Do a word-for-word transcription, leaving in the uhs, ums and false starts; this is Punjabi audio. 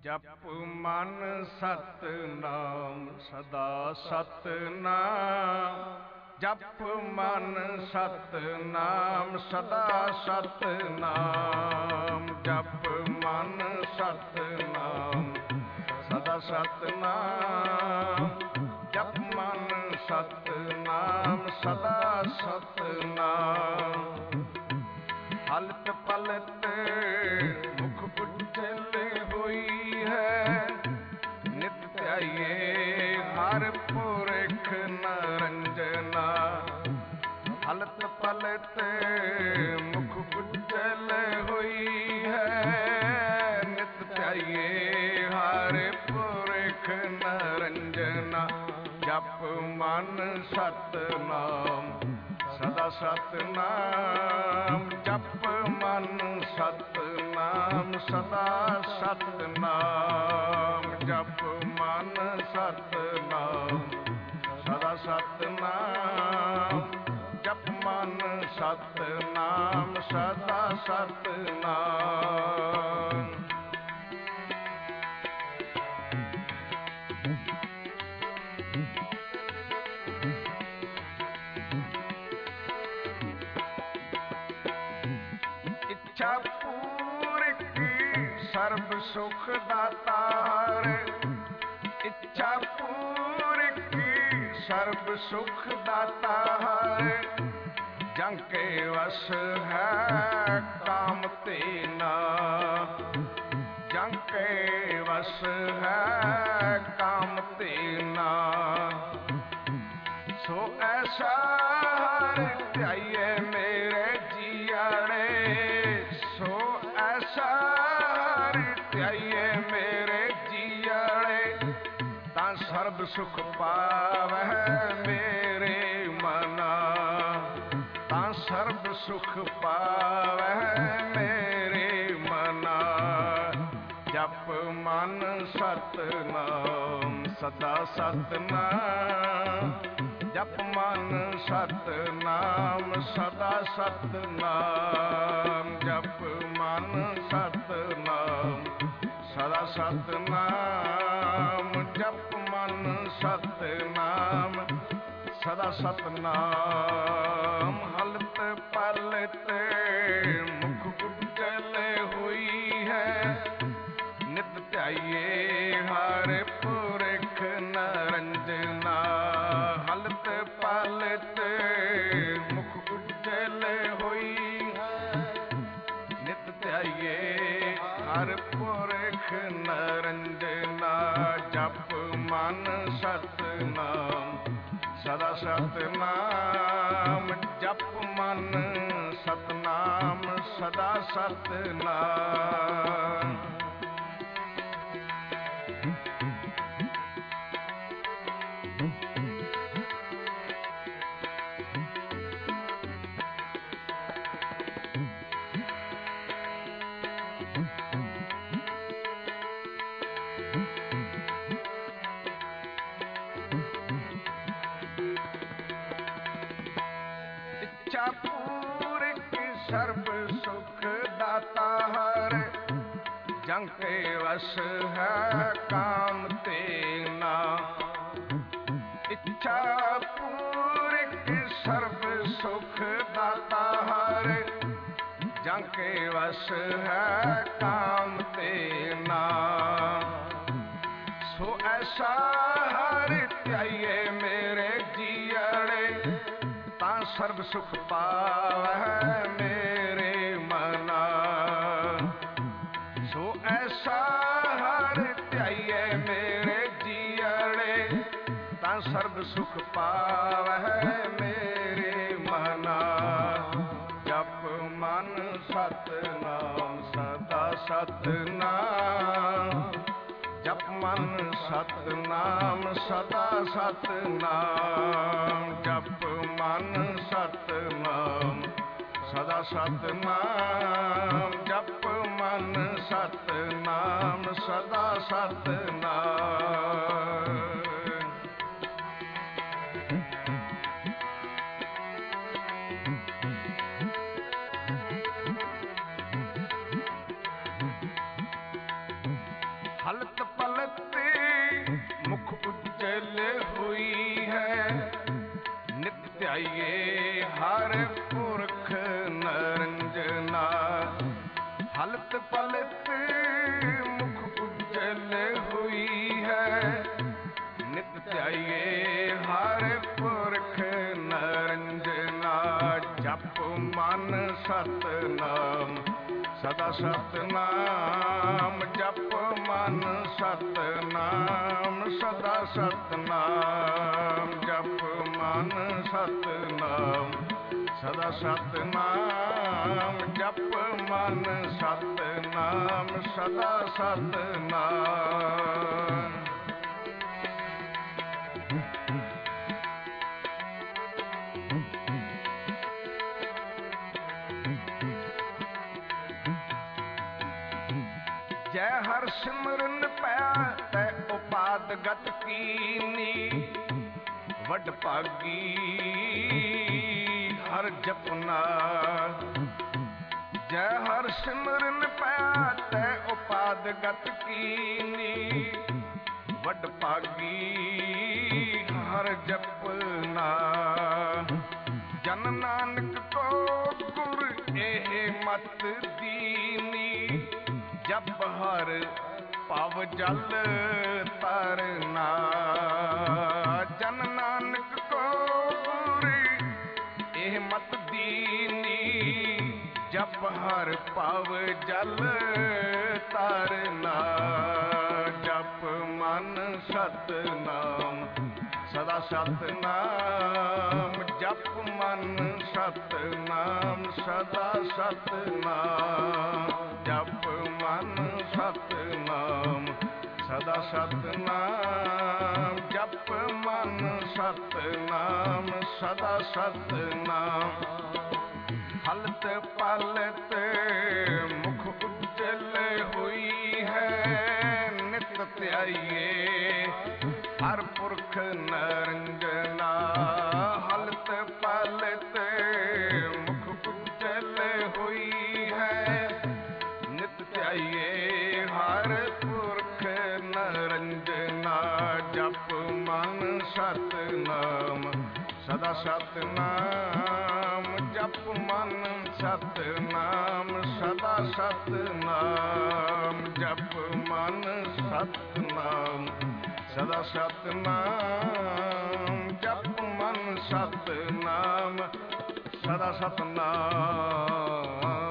ਜਪ ਮਨ ਸਤਿਨਾਮ ਸਦਾ ਸਤਿਨਾਮ। ਜਪ ਮਨ ਸਤਿਨਾਮ ਸਦਾ ਸਤਿਨਾਮ। ਜਪ ਮਨ ਸਤਿਨਾਮ ਸਦਾ ਸਤਿਨਾਮ। ਜਪ ਮਨ ਸਤਿਨਾਮ ਸਦਾ ਸਤਿਨਾਮ। ਹਲਤ ਪਲਤ ਮੁਖ ਉਜਲ ਹੋਈ ਹੈ। ਨਿਤ ਧਿਆਈਏ ਹਰ ਪੁਰਖ ਨਰੰਜਨਾ। ਹਲਤ ਪਲਤ ਮੁਖ ਉਜਲ ਹੋਈ ਹੈ। ਨਿਤ ਧਿਆਈਏ ਹਰ ਪੁਰਖ ਨਰੰਜਨਾ। ਜਪ ਮਨ ਸਤਿਨਾਮ ਸਦਾ ਸਤਿਨਾਮ। ਜਪ ਮਨ ਸਤਿਨਾਮ ਸਦਾ ਸਤਿਨਾਮ। ਜਪ ਮਨ ਸਤਿਨਾਮ ਸਦਾ ਸਤਿਨਾਮ। ਜਪ ਮਨ ਸਤਿਨਾਮ ਸਦਾ ਸਤਿਨਾਮ। ਇੱਛਾ ਪੂਰਕ ਸਰਬ ਸੁਖ ਦਾਤਾਰ। ਇੱਛਾ ਪੂਰਕ ਸਰਬ ਸੁਖ ਦਾਤਾਰ। ਜੰ ਕੇ ਵਸ ਹੈ ਕਾਮ ਤੀਨਾ। ਜੰ ਕੇ ਵਸ ਹੈ ਕਾਮ ਤੀਨਾ। ਸੋ ਐਸਾ ਹਰਿ ਧਿਆਈਏ ਮੇਰੇ ਜੀਆੜੇ। ਸੋ ਐਸਾ ਹਰਿ ਧਿਆਈਏ ਮੇਰੇ ਜੀਆੜੇ। ਤਾਂ ਸਰਬ ਸੁਖ ਪਾਵਹਿ ਮੇਰੇ ਮਨਾ। ਤਾਂ ਸਰਬ ਸੁਖ ਪਾਵਹਿ ਮੇਰੇ ਮਨਾ। ਜਪ ਮਨ ਸਤਿਨਾਮ ਸਦਾ ਸਤਿਨਾਮ। ਜਪ ਮਨ ਸਤਿਨਾਮ ਸਦਾ ਸਤਿਨਾਮ। ਜਪ ਮਨ ਸਤਿਨਾਮ ਸਦਾ ਸਤਿਨਾਮ। ਜਪ ਮਨ ਸਤਿਨਾਮ ਸਦਾ ਸਤਿਨਾਮ। ਹਲਤ ਪਲਤ ਮੁਖ ਉਜਲ ਹੋਈ ਹੈ। ਨਿਤ ਧਿਆਈਏ ਹਰ ਪੁਰਖ ਨਰੰਜਨਾ। ਹਲਤ ਪਲਤ ਮੁਖ ਉਜਲ ਹੋਈ ਹੈ। ਨਿਤ ਧਿਆਈਏ ਹਰ ਪੁਰਖ ਨਰੰਜਨਾ। ਜਪ ਮਨ ਸਤਿਨਾਮ ਸਦਾ ਸਤਿਨਾਮ। ਜਪ ਮਨ ਸਤਿਨਾਮ ਸਦਾ ਸਤਿਨਾਮ। ਇੱਛਾ ਪੂਰਕ ਸਰਬ ਸੁਖ ਦਾਤਾਰ। ਜੰ ਕੇ ਵਸ ਹੈ ਕਾਮ ਤੀਨਾ। ਇੱਛਾ ਪੂਰਕ ਸਰਬ ਸੁਖ ਦਾਤਾਰ। ਜੰ ਕੇ ਵਸ ਹੈ ਕਾਮ ਤੀਨਾ। ਸੋ ਐਸਾ ਹਰਿ ਧਿਆਈਏ ਮੇਰੇ ਜੀਅੜੇ। ਤਾਂ ਸਰਬ ਸੁਖ ਪਾਵਹਿ ਮੇਰੇ ਮਨਾ। ਸੋ ਐਸਾ ਹਰਿ ਧਿਆਈਏ ਮੇਰੇ ਜੀਅੜੇ। ਤਾਂ ਸਰਬ ਸੁਖ ਪਾਵਹਿ ਮੇਰੇ ਮਨਾ। ਜਪ ਮਨ ਸਤਿਨਾਮ ਸਦਾ ਸਤਿਨਾਮ। ਜਪ ਮਨ ਸਤਿਨਾਮ ਸਦਾ ਸਤਿਨਾਮ। ਜਪ ਮਨ ਸਤਿਨਾਮ ਸਦਾ ਸਤਿਨਾਮ। ਜਪ ਮਨ ਸਤਿਨਾਮ ਸਦਾ ਸਤਿਨਾਮ। ਹਲਤ ਪਲਤ ਮੁਖ ਉਜਲ ਹੋਈ ਹੈ, ਨਿਤ ਧਿਆਈਏ ਹਰ ਪੁਰਖ ਨਰੰਜਨਾ। ਹਲਤ ਪਲਤ ਮੁਖ ਉਜਲ ਹੋਈ ਹੈ, ਨਿਤ ਧਿਆਈਏ ਹਰ ਪੁਰਖ ਨਰੰਜਨਾ। ਜਪ ਮਨ ਸਤਿਨਾਮ ਸਦਾ ਸਤਿਨਾਮ, ਜਪ ਮਨ ਸਤਿਨਾਮ ਸਦਾ ਸਤਿਨਾਮ, ਜਪ ਮਨ ਸਤਿਨਾਮ ਸਦਾ ਸਤਿਨਾਮ, ਜਪ ਮਨ ਸਤਿਨਾਮ ਸਦਾ ਸਤਿਨਾਮ। ਜੈ ਹਰ ਸਿਮਰਨ ਪਿਆ ਤੈ ਉਪਾਦ ਗਤ ਕੀਨੀ, ਵੱਡ ਭਾਗੀ ਹਰ ਜਪਨਾ। ਜੈ ਹਰ ਸਿਮਰਨ ਪਿਆ ਤੈ ਉਪਾਦ ਗਤ ਕੀਨੀ, ਵੱਡ ਭਾਗੀ ਹਰ ਜਪਨਾ। ਜਨ ਨਾਨਕ ਕੋ ਗੁਰ ਇਹ ਮਤ ਦੀਨੀ, ਜਪ ਹਰ ਭਵ ਜਲ ਤਰਨਾ। ਜਨ ਨਾਨਕ ਕੋ ਗੁਰ ਇਹ ਮਤ ਦੀਨੀ, ਜਪ ਹਰ ਭਵ ਜਲ ਤਰਨਾ। ਜਪ ਮਨ ਸਤਿਨਾਮ ਸਦਾ ਸਤਿਨਾਮ, ਜਪ ਮਨ ਸਤਿਨਾਮ ਸਦਾ ਸਤਿਨਾਮ, ਜਪ ਮਨ ਸਤਿਨਾਮ ਸਦਾ ਸਤਿਨਾਮ, ਜਪ ਮਨ ਸਤਿਨਾਮ ਸਦਾ ਸਤਿਨਾਮ। ਹਲਤ ਪਲਤ ਮੁਖ ਉਜਲ ਹੋਈ ਹੈ, ਨਿਤ ਧਿਆਈਏ ਹਰ ਪੁਰਖ ਨਰੰਜਨਾ। ਹਲਤ ਪਲਤ ਮੁਖ ਉਜਲ ਹੋਈ ਹੈ, ਨਿਤ ਧਿਆਈਏ ਹਰ ਪੁਰਖ ਨਰੰਜਨਾ। ਜਪ ਮਨ ਸਤਿਨਾਮ ਸਦਾ ਸਤਿਨਾਮ, ਜਪ ਮਨ ਸਤਿਨਾਮ ਸਦਾ ਸਤਿਨਾਮ, ਜਪ ਮਨ ਸਤਿਨਾਮ ਸਦਾ ਸਤਿਨਾਮ, ਜਪ ਮਨ ਸਤਿਨਾਮ ਸਦਾ ਸਤਿਨਾਮ।